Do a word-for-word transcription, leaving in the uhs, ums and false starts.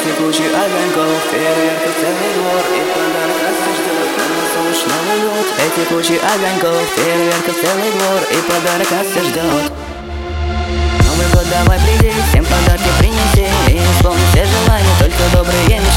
Эти кучи огоньков, фейерверков целый двор, и подарок нас ждет, на нас уж Новый год. Эти кучи огоньков, фейерверков целый двор, и подарок нас ждет. Новый год, давай приди, всем подарки принеси, и исполни все желания, только добрые мечты.